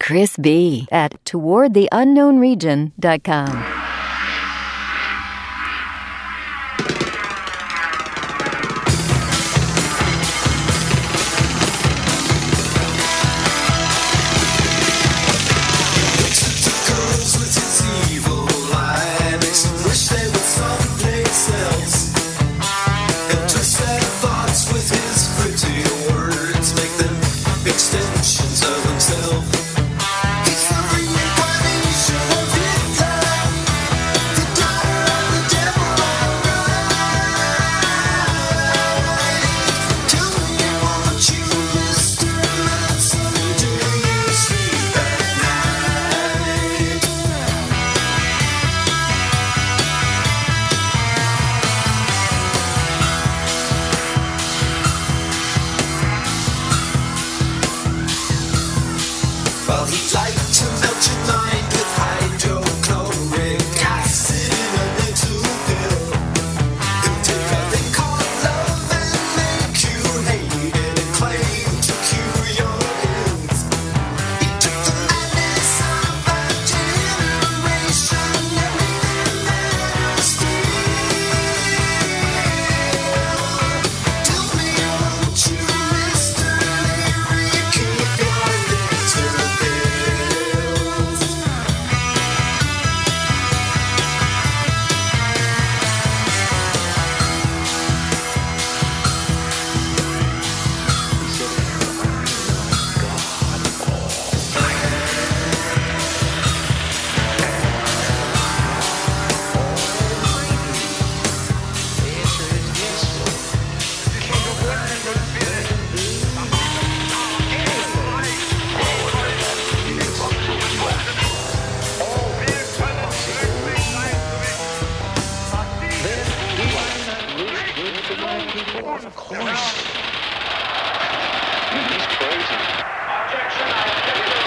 Chris B. at towardtheunknownregion.com. Extensions of himself. He's the reincarnation of Hitler. Of course. He's crazy. Objection, I object, Your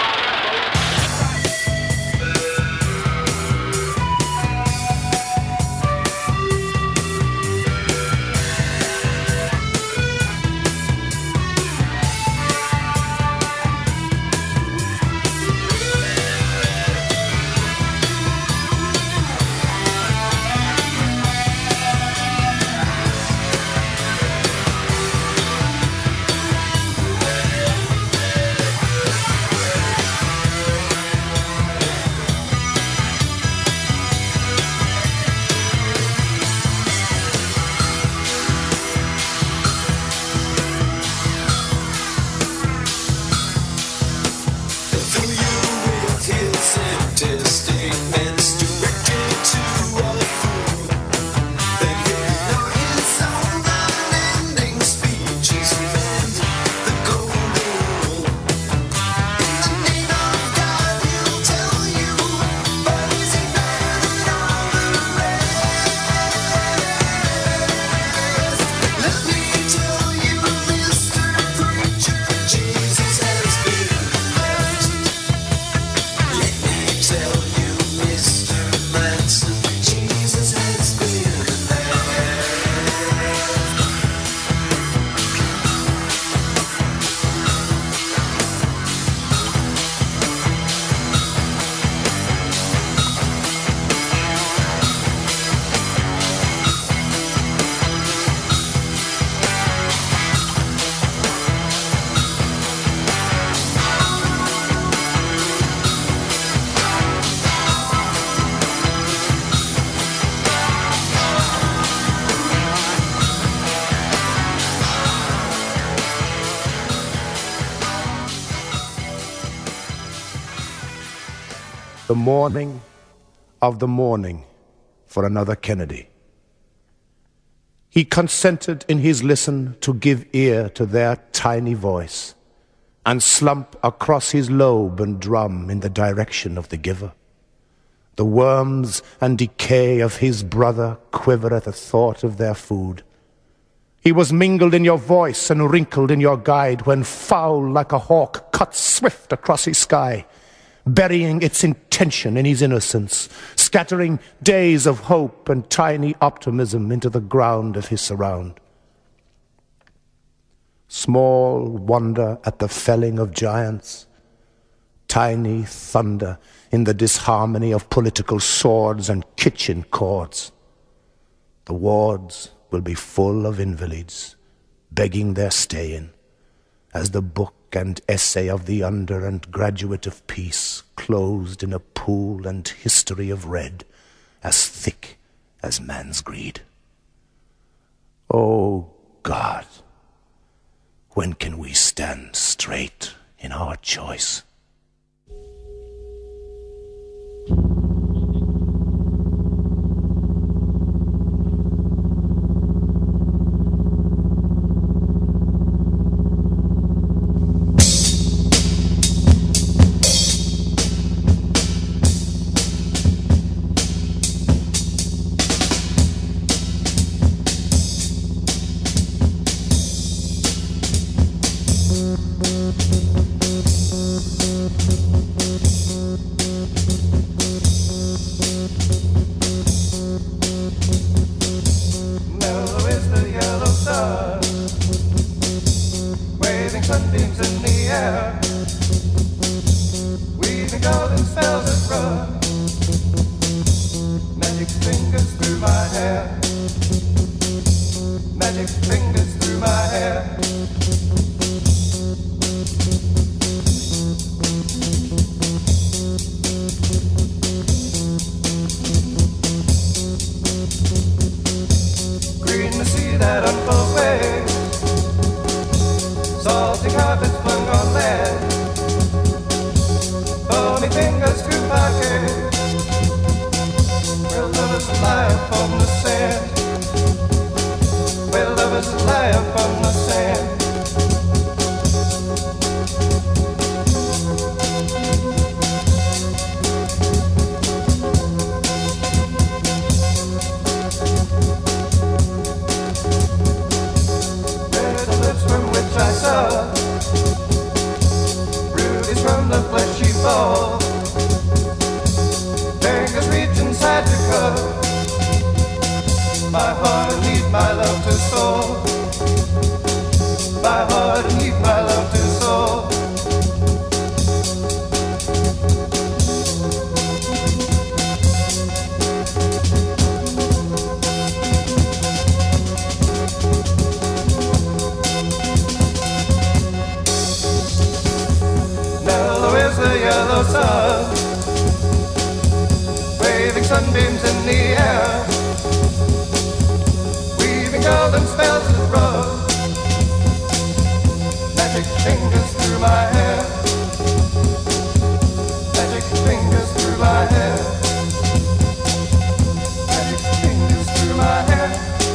The morning of the morning for another Kennedy. He consented in his listen to give ear to their tiny voice and slump across his lobe and drum in the direction of the giver. The worms and decay of his brother quiver at the thought of their food. He was mingled in your voice and wrinkled in your guide when foul like a hawk cut swift across his sky, burying its intention in his innocence, scattering days of hope and tiny optimism into the ground of his surround. Small wonder at the felling of giants, tiny thunder in the disharmony of political swords and kitchen cords. The wards will be full of invalids, begging their stay-in, as the book and essay of the under and graduate of peace closed in a pool and history of red as thick as man's greed. Oh God, when can we stand straight in our choice? Mellow is the yellow sun, waving sunbeams in the air, weaving golden spells that run, magic fingers through my hair, magic fingers through my hair. Green to see that unfold way, salty carpets flung on land, bony fingers through parquet, where lovers lie upon the sand, where lovers lie upon the sand. I saw rubies from the fleshy ball, fingers reach inside to cover my heart and need my love to soul, my heart and need my love to soul. The yellow sun, waving sunbeams in the air, weaving golden spells that run, magic fingers through my hair, magic fingers through my hair, magic fingers through my hair.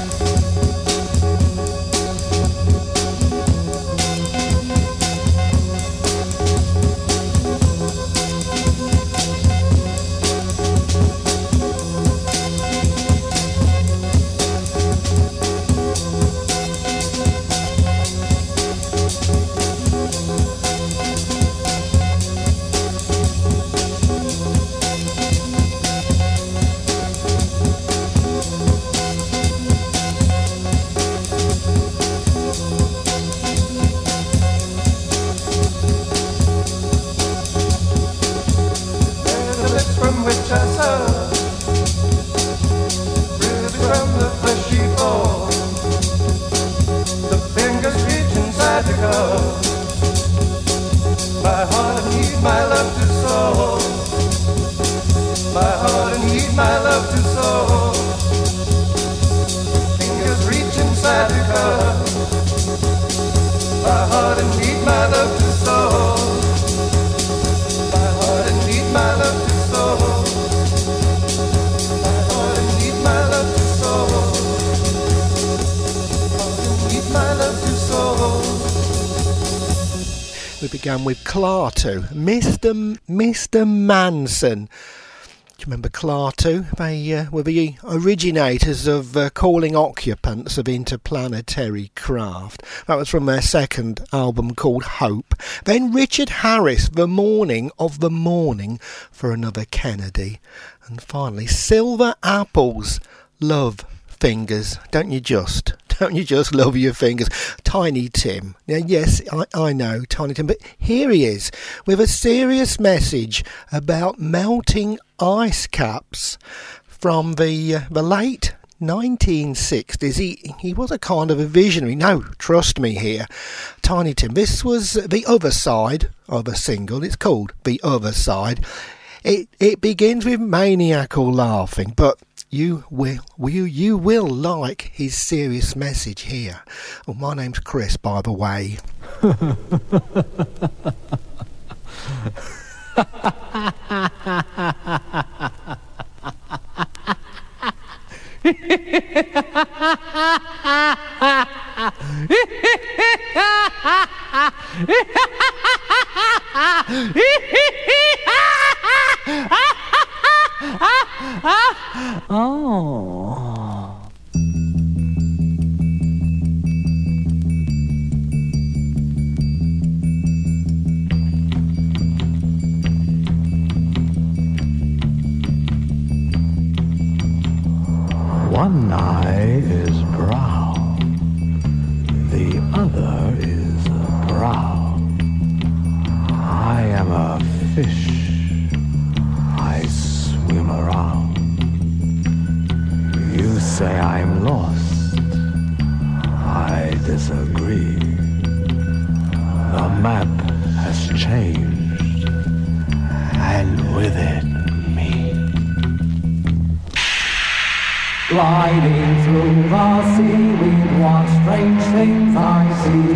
We began with Clartu, Mr. Manson. Do you remember Clartu? They were the originators of calling occupants of interplanetary craft. That was from their second album called Hope. Then Richard Harris, The Morning of the Morning, for Another Kennedy. And finally, Silver Apples, Love fingers, don't you just? Don't you just love your fingers? Tiny Tim. Now, yes, I know, Tiny Tim, but here he is with a serious message about melting ice caps from the late 1960s. He was a kind of a visionary. No, trust me here. Tiny Tim, this was the other side of a single. It's called The Other Side. It begins with maniacal laughing, but you will like his serious message here. Oh, my name's Chris, by the way. Oh. One eye is brown, the other is brown. I am a fish, I swim around. You say I'm lost, I disagree. The map has changed, and with it me. Gliding through the seaweed, what strange things I see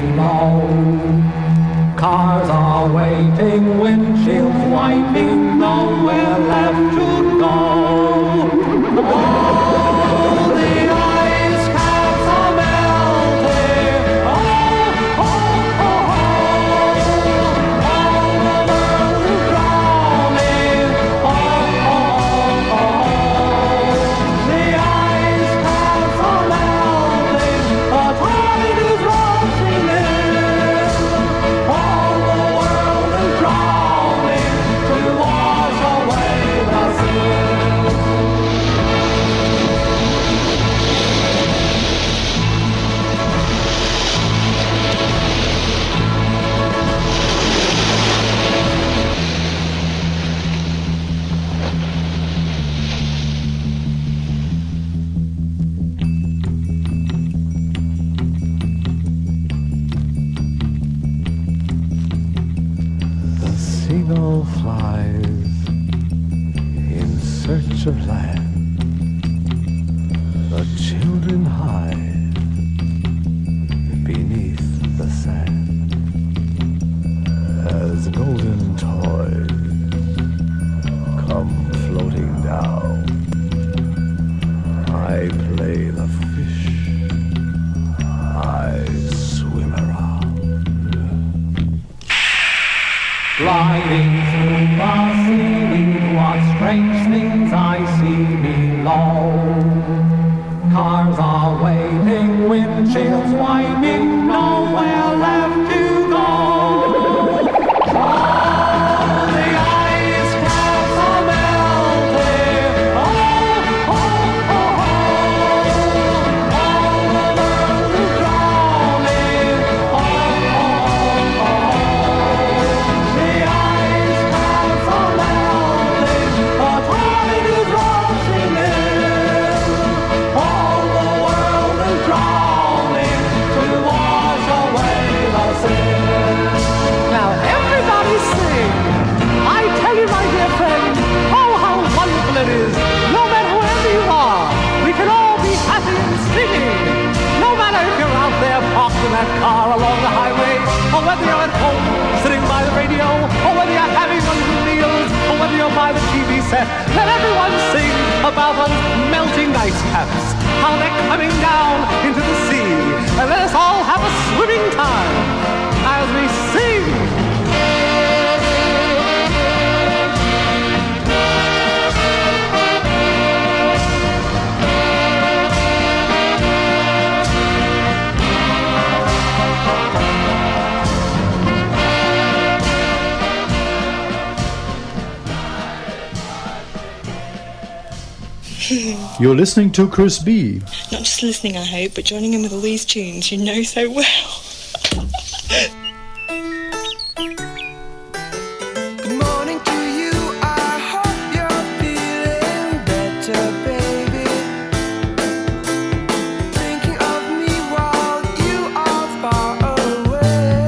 below. Cars are waiting, windshields wiping, nowhere left to go. Oh, the ice caps are melting. Oh, oh, oh, oh. All the world is drowning. Oh, oh, oh, oh. The ice caps are melting. The tide is rushing in. All the world is drowning to wash away the sin. The seagull flies in search of land. The children hide beneath the sand. As golden toys come floating down, I play the fish, I swim around. Gliding through the seaweed, what strange things I see below. Cars are waiting, windshields wiping, nowhere left to go. Oh, the ice caps are melting. Oh, oh, oh, oh. All the world is drowning. Oh, oh, oh, oh. The ice caps are melting. The tide is rushing in. All the world is drowning to wash away the sin. Now everybody sing. I tell you, my dear friend, oh how wonderful it is. No matter wherever you are, we can all be happy and singing. No matter if you're out there parked in that car along the highway, or whether you're at home sitting by the radio, or whether you're having one of the meals, or whether you're by the TV set, let everyone sing about those melting ice caps, how they're coming down into the sea, and let us all have a swimming time as we sing. You're listening to Chris B. Not just listening, I hope, but joining in with all these tunes you know so well. Good morning to you. I hope you're feeling better, baby. Thinking of me while you are far away.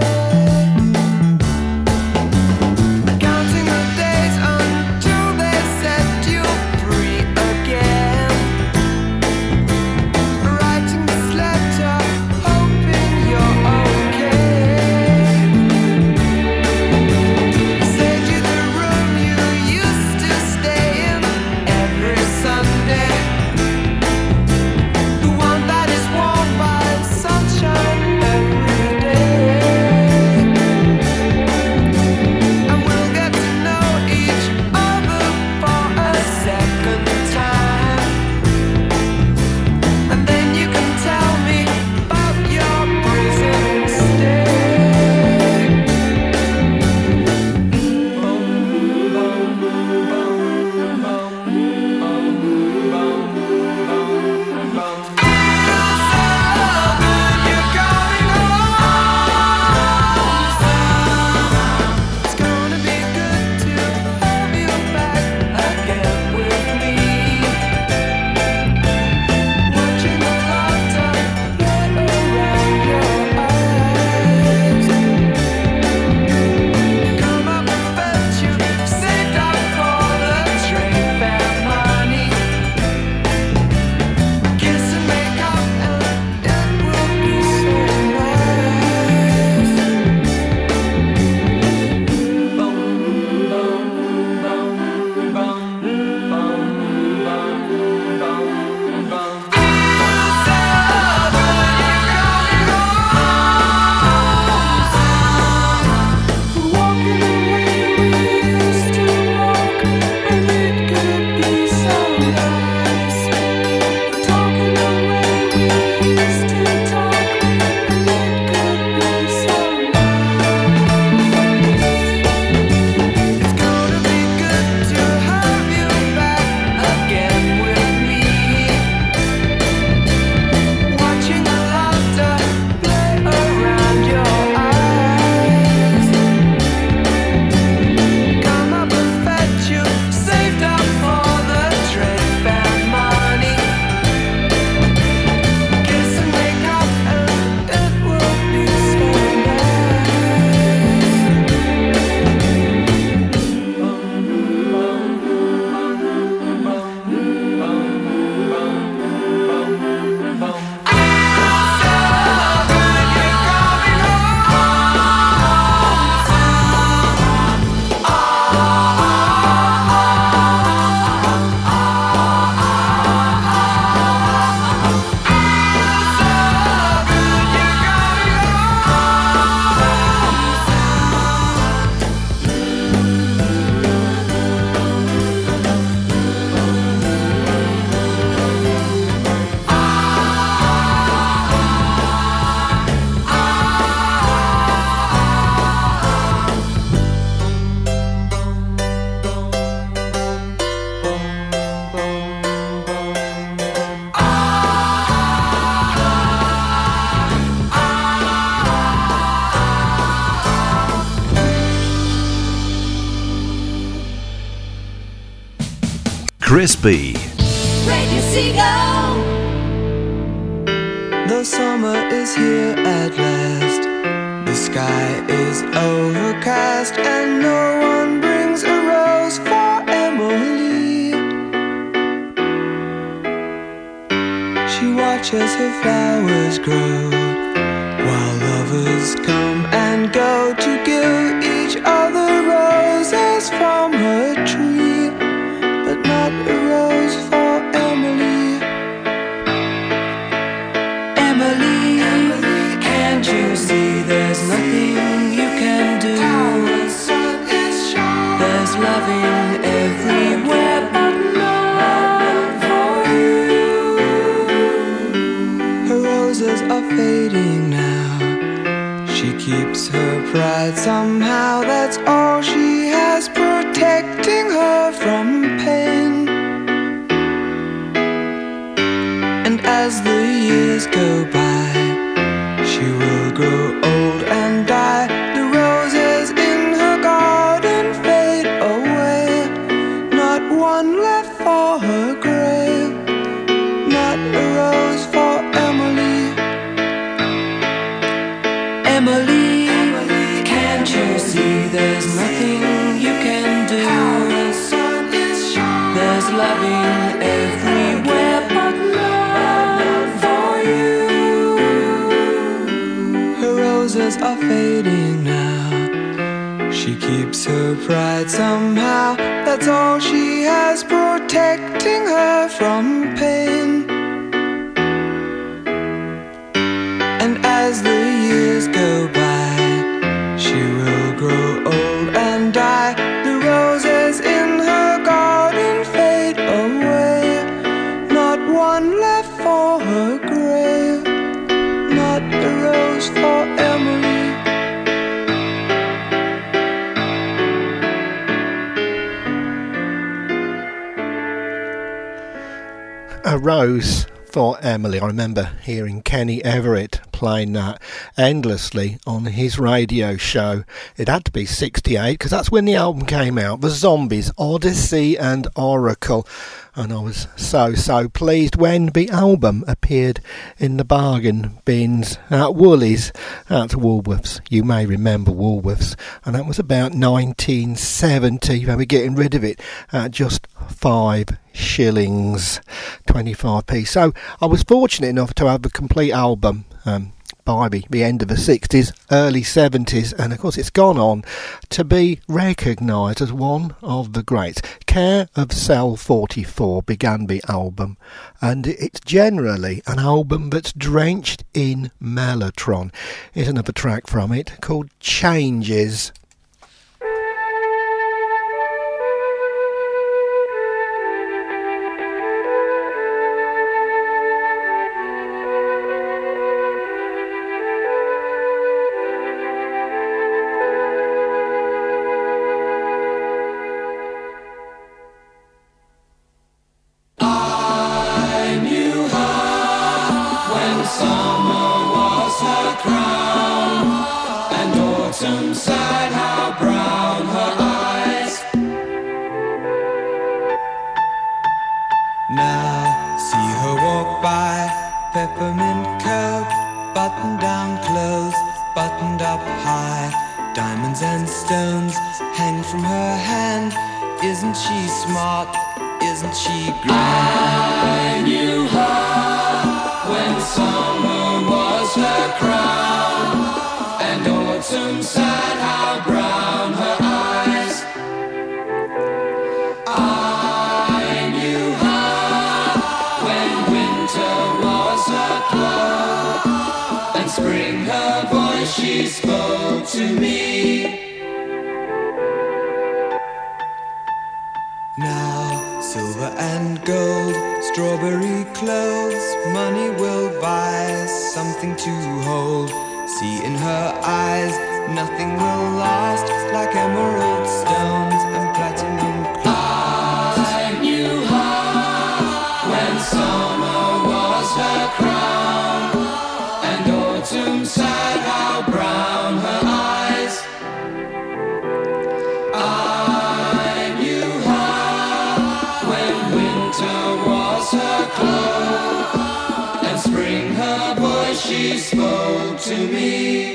Counting the days until they set you free again. Writing this letter, hoping you're okay. Send you the room you used to stay in every Sunday. The one that is warmed by sunshine every day. And we'll get to know each other for a second time. And then you can tell me about your prison stay. It's gonna be good to have you back again with me. Watching the laughter play around your eyes. Come up and fetch you, saved up for the train fare money. Kiss and make up and it will be so nice. Walking away we used to walk, and it could be so nice. Talking away we used to talk, and it could be so nice. It's gonna be good to have you back again with me. Watching the laughter play around your eyes. Come up and fetch you, saved up for the train fare money. Kiss and make up and it will be so Chris B. Radio Seagull. The summer is here at last. The sky is overcast, and no one brings a rose for Emily. She watches her flowers grow, while lovers come and go to give each other roses from her tree, but not a rose for Emily. Emily, can't you see there's nothing you can do? There's loving everywhere, but not for you. Her roses are fading now. She keeps her pride somehow, that's all she has, protecting her from pain. years go by, she will grow old and die. The roses in her garden fade away, not one left for her grave, not a rose for Emily. Emily, can't you see there's nothing you can do? There's loving everywhere but love for you. Her roses are fading now, she keeps her pride somehow. That's all she has, protecting her from pain. And as the years go by, she will grow old and die. The roses in her garden fade away, not one left for her grave, not a rose for Emily. A rose for Emily. I remember hearing Kenny Everett playing that endlessly on his radio show. It had to be 68 because that's when the album came out, The Zombies, Odyssey and Oracle. And I was so pleased when the album appeared in the bargain bins at Woolies, at Woolworths. You may remember Woolworths, and that was about 1970. They were getting rid of it at just 5 shillings, 25p. So I was fortunate enough to have the complete album by the end of the 60s, early 70s, and of course it's gone on to be recognised as one of the greats. Care of Cell 44 began the album, and it's generally an album that's drenched in mellotron. Here's another track from it called Changes. Peppermint coat, buttoned down clothes, buttoned up high. Diamonds and stones hang from her hand. Isn't she smart? Isn't she grand? I knew her when summer was her crown, and autumn sad how brown her eyes. I knew her when winter was her cloak, and spring her voice she spoke to me. Now silver and gold, strawberry clothes, money will buy something to hold. See in her eyes, nothing will last like emerald stones and platinum clouds. I knew her when summer was her crown, and autumn sad how brown her eyes. I knew her when winter was her cloak, and spring her voice she spoke to me.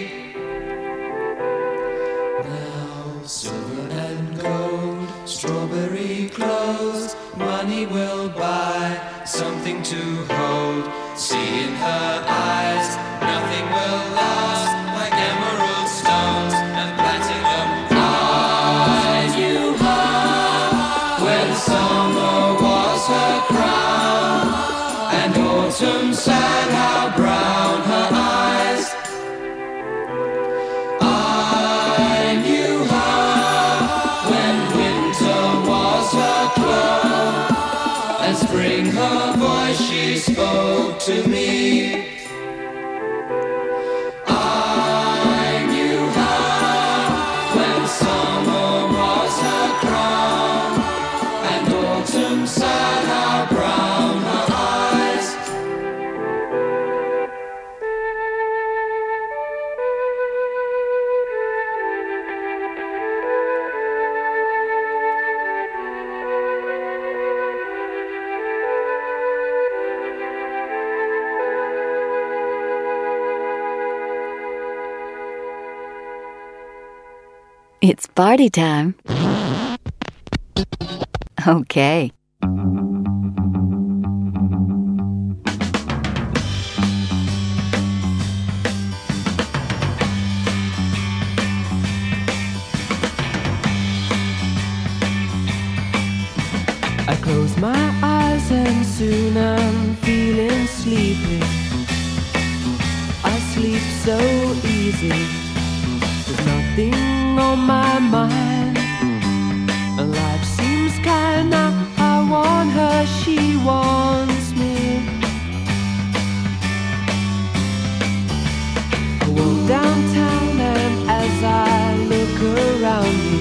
Now silver and gold, strawberry clothes, money will buy something to hold. See in her eyes, nothing will last like emerald stones and platinum clouds. I knew her when summer was her crown, and autumn sad how brown her eyes. I knew her when winter was her cloak, and spring her voice she spoke to me. I knew her when summer was her crown, and autumn sad how brown her eyes. It's party time. Okay. I close my eyes and soon I'm feeling sleepy. I sleep so easy. There's nothing on my mind. And life seems kinda, I want her, she wants me. I walk downtown and as I look around me,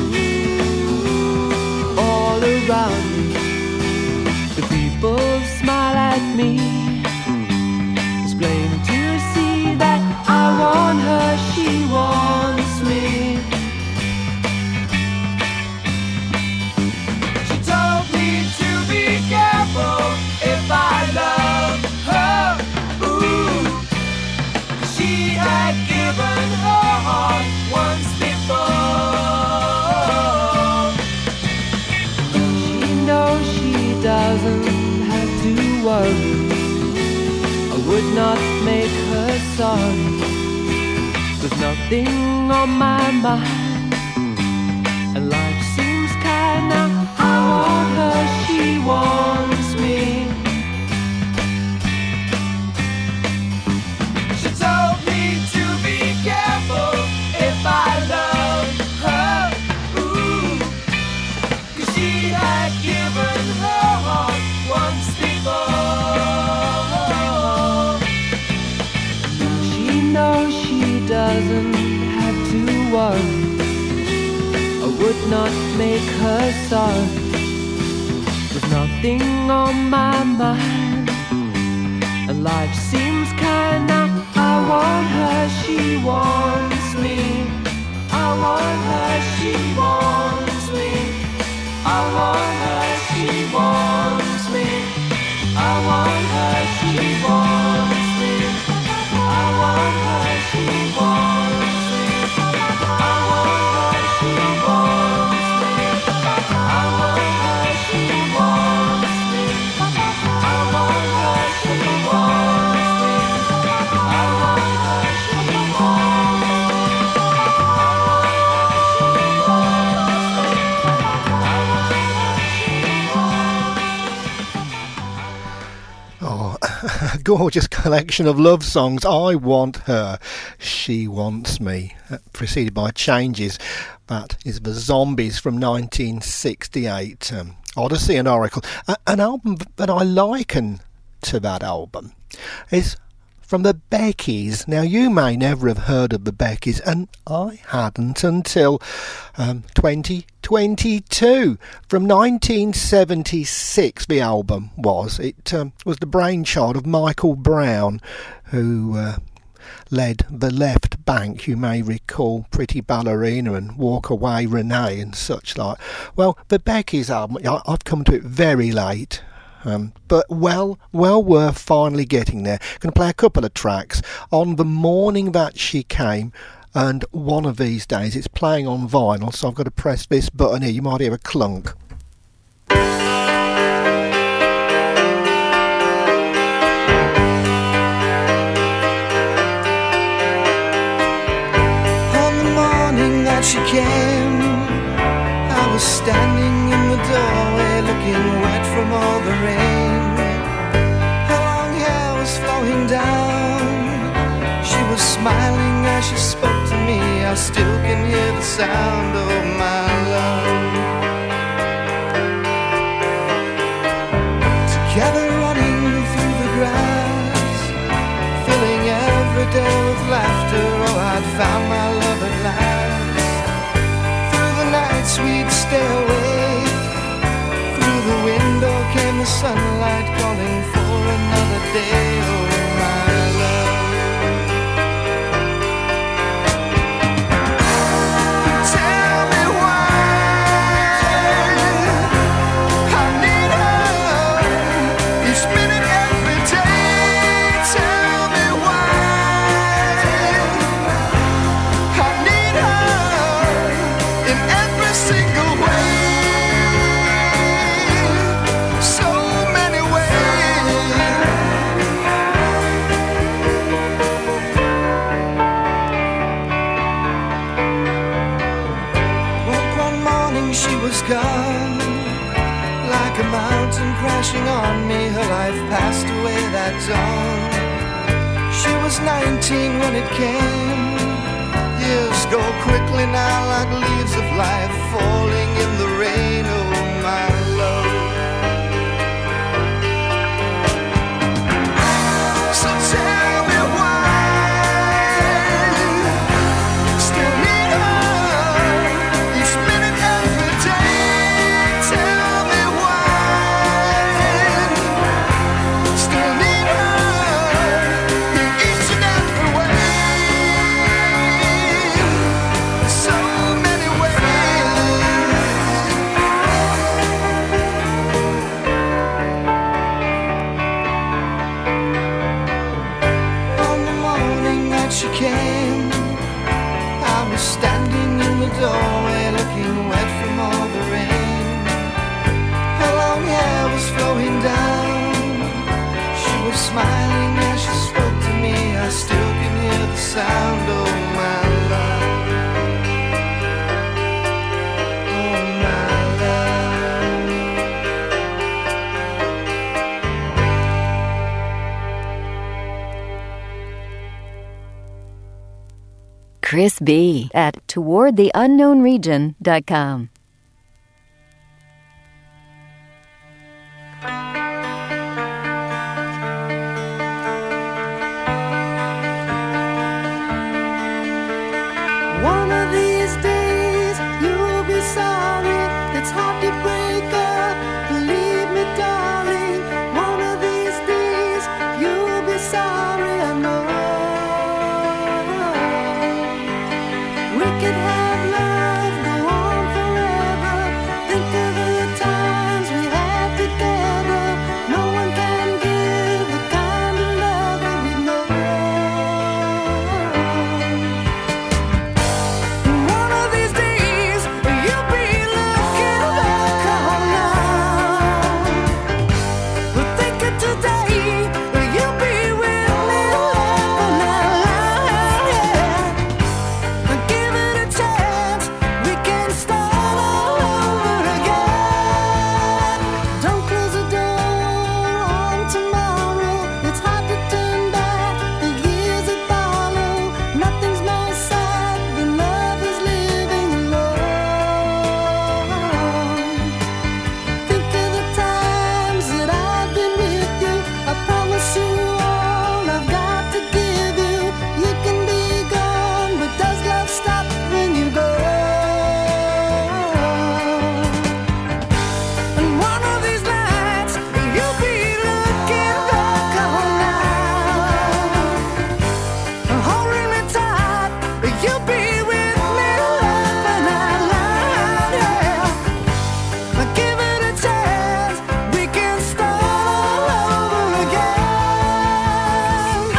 all around me, the people smile at me. It's plain to see that I want her, she wants me. She told me to be careful if I love her. Ooh, she had given her heart once before. She knows she doesn't have to worry. I would not make her sorry. There's nothing on my mind, and life seems kinda, I want her, she wants me. She told me to be careful if I love her. Ooh, 'cause she had given her heart once before. She knows she doesn't have to worry. I would not make her sorry. There's nothing on my mind, and life seems kinda, I want her, she wants me. I want her, she wants me. I want her, she wants me. I want her, she wants me. I want her, she wants me. I want her, she wants me. I want her, she wants me. I want her, she wants me. I want her, she Oh, a gorgeous collection of love songs. I want her, she wants me. Preceded by Changes. That is the Zombies from 1968. Odyssey and Oracle. An album that I liken to that album is from the Beckies. Now, you may never have heard of the Beckies, and I hadn't until 2022. From 1976, the album was. It was the brainchild of Michael Brown, who led the Left Bank. You may recall Pretty Ballerina and Walk Away Renee and such like. Well, the Beckies album, I've come to it very late. But well worth finally getting there. Going to play a couple of tracks on The Morning That She Came, and one of these days it's playing on vinyl, so I've got to press this button here. You might hear a clunk. On the morning that she came, I was standing in the doorway looking wet from all the rain. Her long hair was flowing down. She was smiling as she spoke to me. I still can hear the sound of my love. Together running through the grass, filling every day with laughter. Oh, I'd found my love at last. Through the nights we'd stay awake. Through the window came the sunlight calling for another day. Oh, my love. Tell me why I need her each minute, every day. Tell me why I need her sun. Like a mountain crashing on me, her life passed away that dawn. She was 19 when it came. Years go quickly now, like leaves of life falling in the rain. Oh, my love. So tell me why still need her each minute, every day. Tell me why still need her in each and every way. So many On the morning that she came, I was standing in the doorway, looking wet from all the rain. Her long hair was flowing down. She was smiling as she spoke to me. I still can hear the sound. Oh, my love. Oh, my love. Chris B. at towardtheunknownregion.com. One of these days you'll be sorry. It's hard to break up, believe me, darling. One of these days you'll be sorry, I know. We could have love go on forever. Think of the times we had together. No one can give the kind of love that we know. One of these days you'll be looking back on now. But think of today, you'll be with me laughing out loud, yeah. Give it a chance, we can start all over again. Don't close the door on tomorrow. It's hard to turn back the years that follow. Nothing's more sad than love is living alone. Think of the times that I've been with you. I promise you all I've got to give you. You can be gone, but does love stop when you go? And one of these nights you'll be looking back on now, holding me tight. You'll be with me laughing out loud, yeah. Give it a chance, we can start all over again.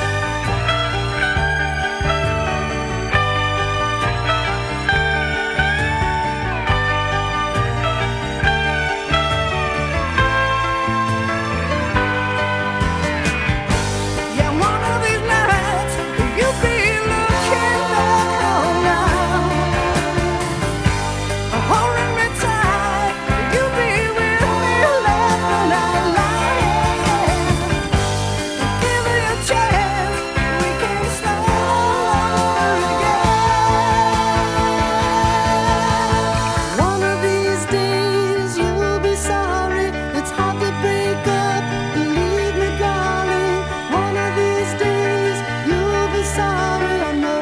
Yeah, one of these nights you'll be looking back on now, holding me tight. You'll be with me laughing out loud, yeah. Give it a chance, we can start all over again. One of these days you'll be sorry. It's hard to break up, believe me, darling. One of these days you'll be sorry, I know.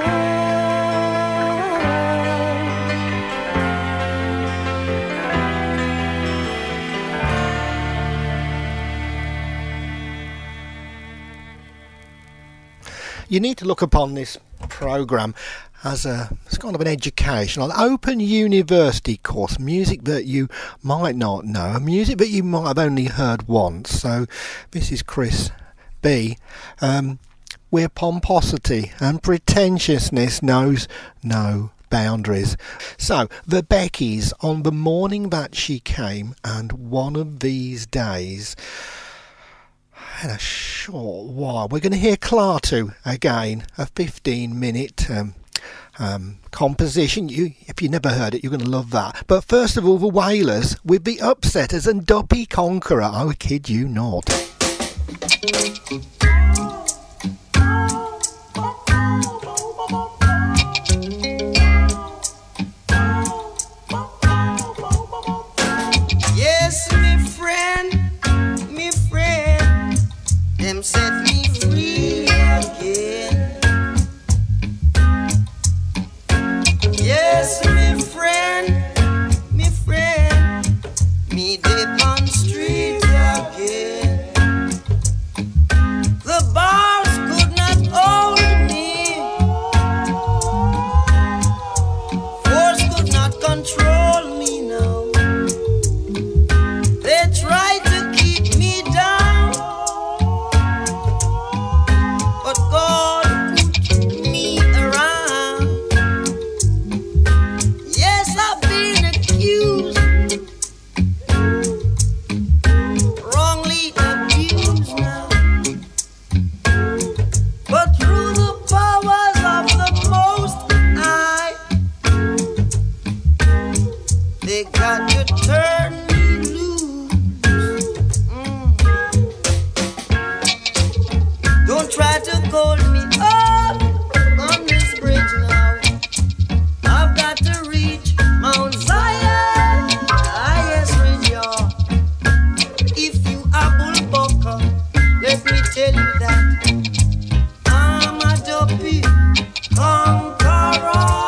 You need to look upon this programme as it's kind of an educational, open university course. Music that you might not know, music that you might have only heard once. So this is Chris B. Where pomposity and pretentiousness knows no boundaries. So the Beckys, on the morning that she came, and one of these days. In a short while, we're going to hear Klaatu again, a 15-minute composition. If you never heard it, you're going to love that. But first of all, the Wailers with the Upsetters and Duppy Conqueror. I kid you not. Yes, me friend, them set me free again. Yes, me friend, me dip on street again. The bars could not hold me, force could not control me now. They tried to keep me down, but God put me around. Yes, I've been accused, wrongly abused now, but through the powers of the Most High, they got to turn me loose. Don't try to hold me up on this bridge now. I've got to reach Mount Zion. Yes, reach y'all. If you are bullbucker, let me tell you that I'm a Duppy conqueror.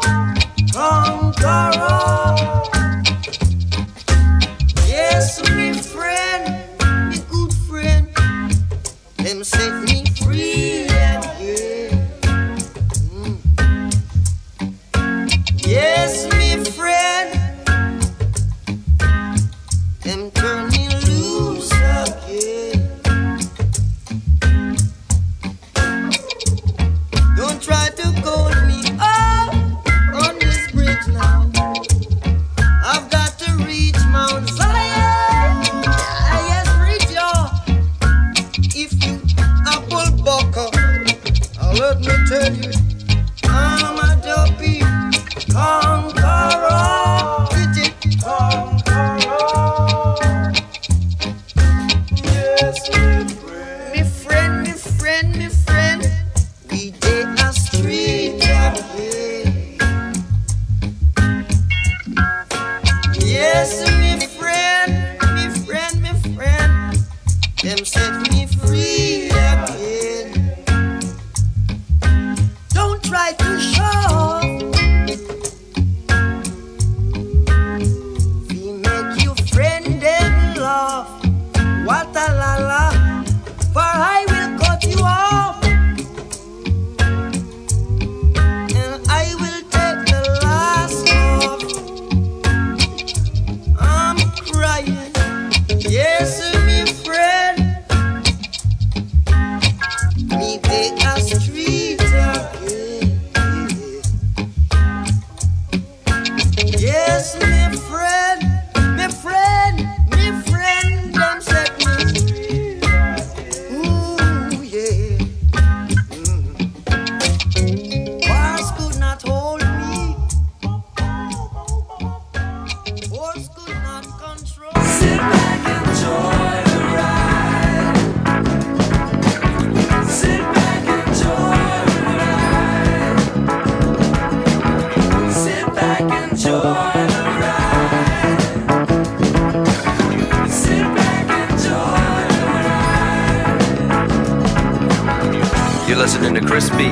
Yes, me friend, me good friend, them set me free again. Yes, me friend, them turn me loose again. Don't try to hold me up on this bridge now. I've got to reach Mount Zion. Yes, reach y'all. If you apple bucker, let me tell you, I'm a Duppy conqueror. Conqueror. Yes, me friend, we did a street again. Yes, me friend, them set me free again. Don't try to show we make you friend and love. What a la la, for I will cut you off, and I will take the last off. I'm crying, yes, me friend, me take a street again. Yes, me friend, them set me free. Ooh, yeah. Bars could not hold me, force could not control. Sit back, enjoy the ride. Sit back, enjoy the ride. Sit back, enjoy the ride. Sit back, enjoy the ride. You're listening to Chris B.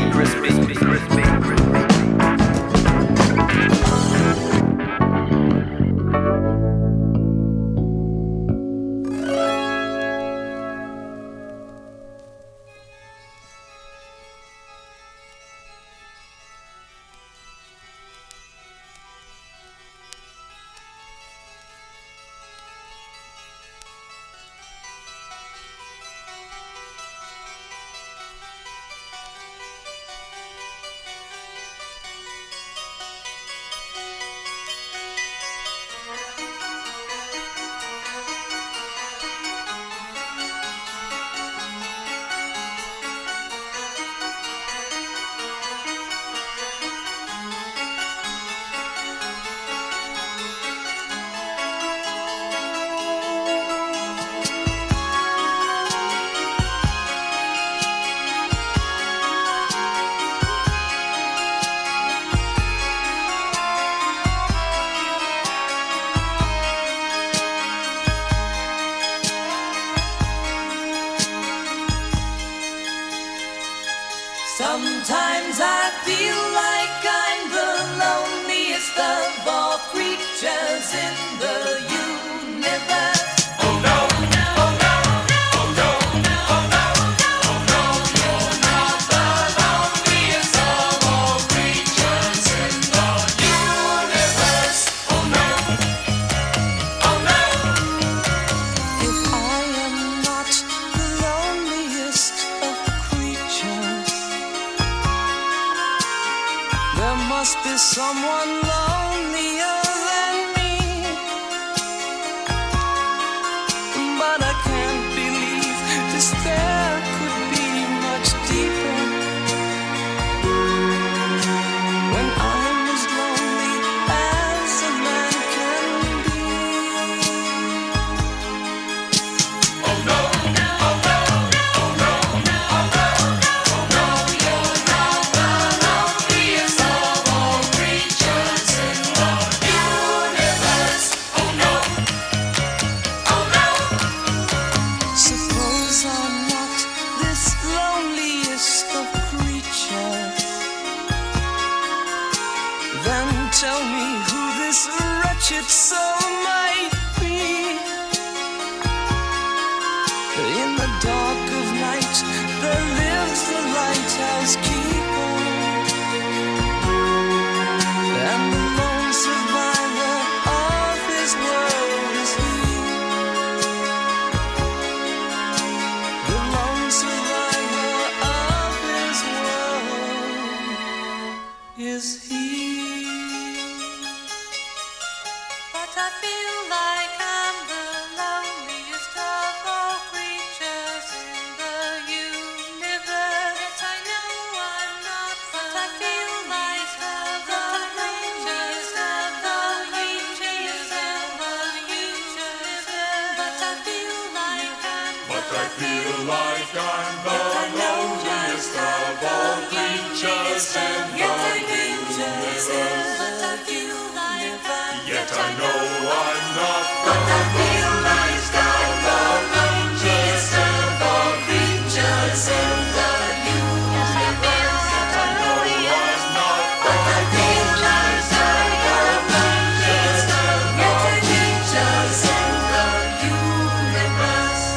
Sometimes I feel like I'm the loneliest of all creatures in the universe. Oh no, oh no, oh no, oh no, oh no, you're not the loneliest of all creatures in the universe. Oh no, oh no. If I am not the loneliest of creatures, there must be someone lonelier than me. But I can't believe despair could be much deeper when I'm as lonely as a man can be. Oh no, oh no, oh no, oh no, oh no, you're not the loneliest of all creatures in the universe. Oh no, oh no. Suppose I'm not this loneliest of creatures, then tell me who this wretched soul might be. In the dark of night there lives the lighthouse keeper, and the lone survivor of his world is he. The lone survivor of his world is he. But I feel like I'm the loneliest of all creatures in the universe. Yet I know I'm not. But I feel like I'm the loneliest of all creatures in the universe. But I feel like I'm. But I feel like I'm the loneliest of all creatures in the universe. But I feel like I'm. Yet I know I'm not. But I feel like I'm the loneliest of all creatures in the universe. Yet I know I'm not. But I feel like I'm the loneliest of all creatures in the universe.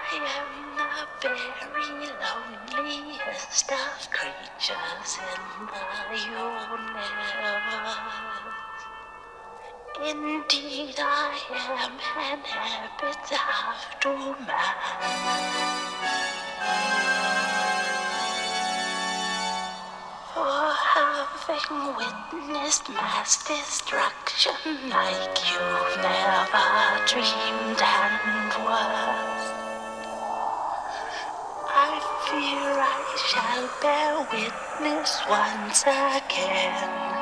am the very loneliest of creatures in the universe. Indeed, I am an epitaph to man. For having witnessed mass destruction like you've never dreamed and was, I fear I shall bear witness once again.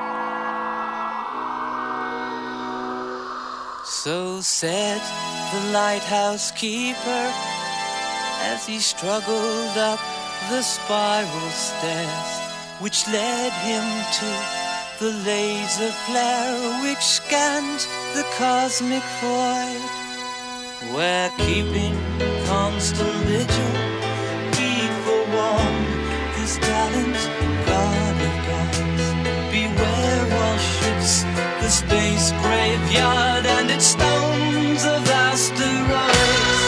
So said the lighthouse keeper as he struggled up the spiral stairs, which led him to the laser flare which scanned the cosmic void, where keeping constant vigil, he forewarned this gallant god of gods. Beware all ships, the space graveyard, and its stones of asteroids.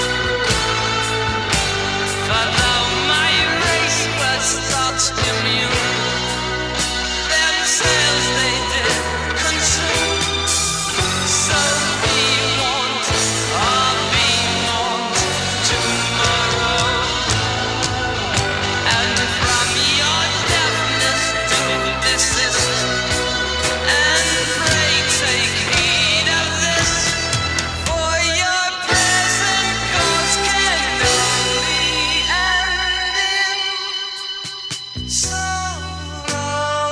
For though my race was thought immune, themselves they did consume. So be warned, or be warned tomorrow. And from your deafness do desist, and pray take heed of this, for your present cause can only end in sorrow.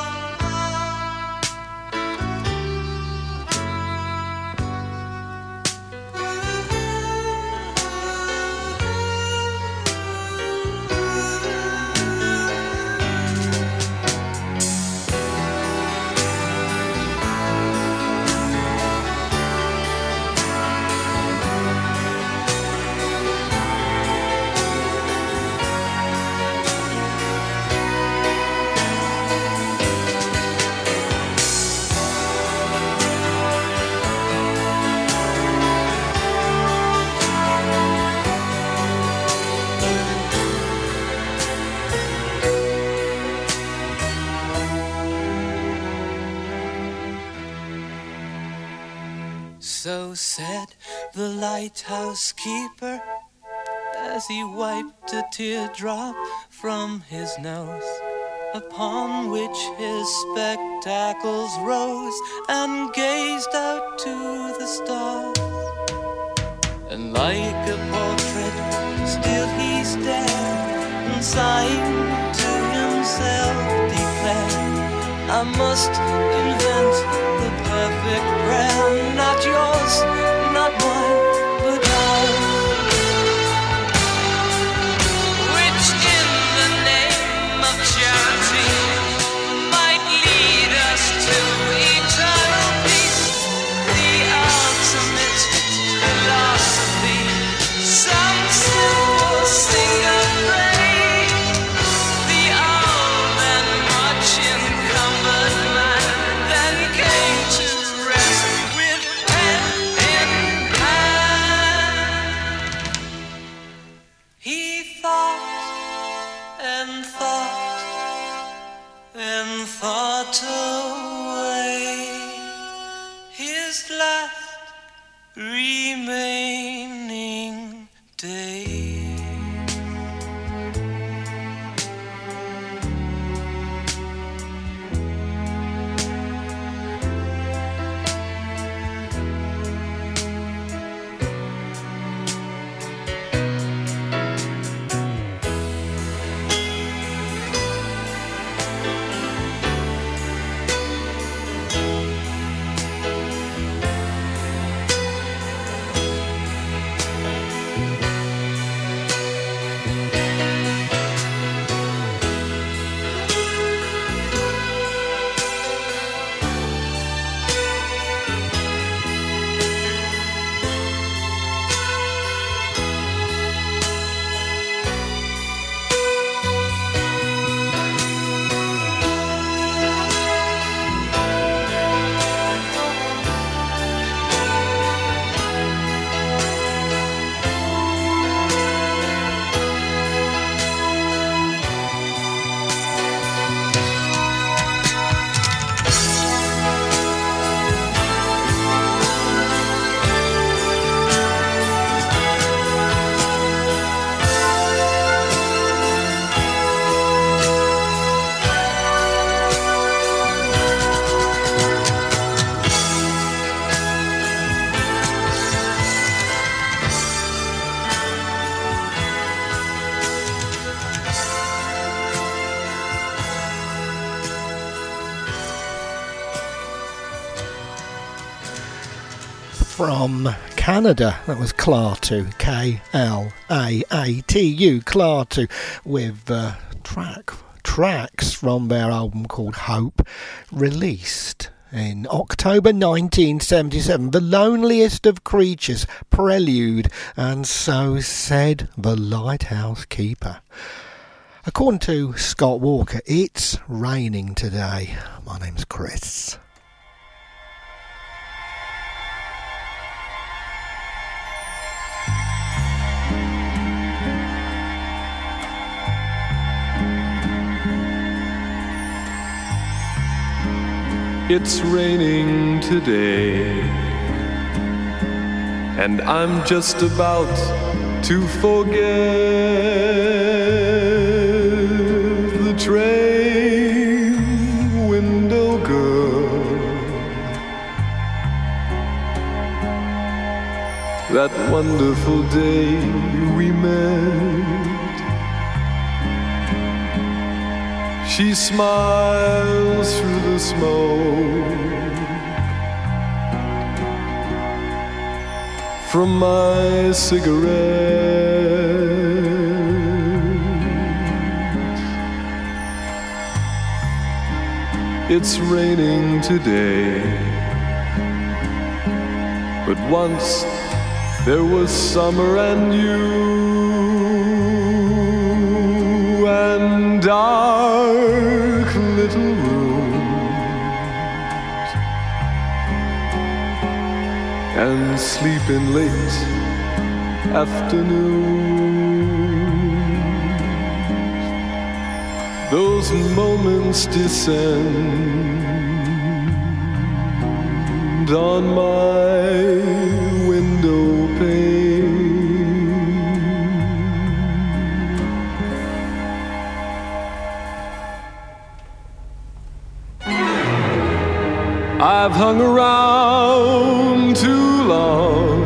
So said the lighthouse keeper as he wiped a teardrop from his nose, upon which his spectacles rose and gazed out to the stars. And like a portrait still he stared, and sighing to himself declared, I must invent the perfect prayer, not yours, not mine, but ours, which in the name of charity might lead us to eternal peace, the ultimate philosophy, some simple singer phrase, the old and much encumbered man then came to rest with pen in from Canada. That was Klaatu, K-L-A-A-T-U, Klaatu, with tracks from their album called Hope, released in October 1977. The Loneliest of Creatures, Prelude, and So Said the Lighthouse Keeper. According to Scott Walker, it's raining today. My name's Chris. It's raining today, and I'm just about to forget the train window girl, that wonderful day we met. She smiles through the smoke from my cigarette. It's raining today, but once there was summer and you and dark little rooms and sleeping late afternoons. Those moments descend on my window pane. I've hung around too long,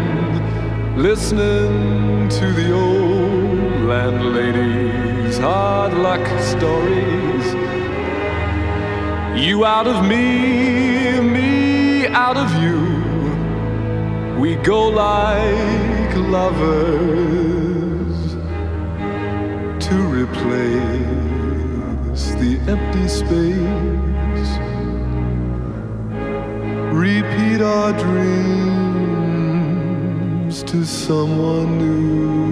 listening to the old landlady's hard luck stories. You out of me, me out of you. We go like lovers to replace the empty space. Repeat our dreams to someone new.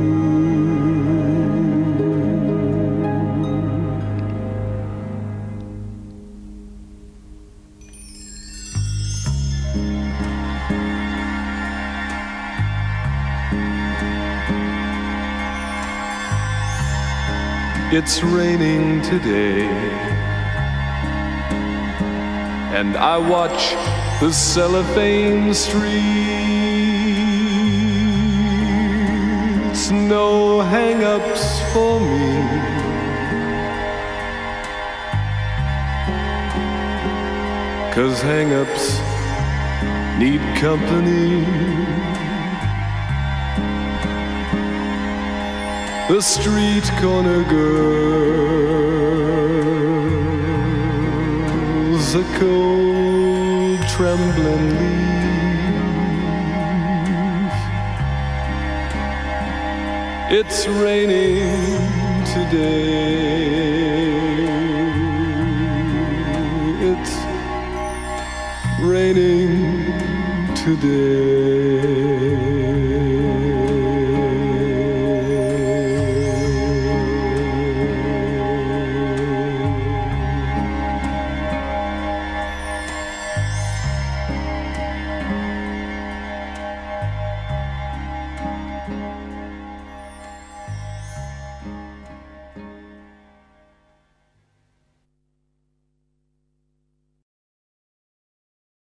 It's raining today, and I watch the cellophane streets, no hang-ups for me. Cause hang-ups need company. The street corner girls, a cold trembling leaf. It's raining today. It's raining today.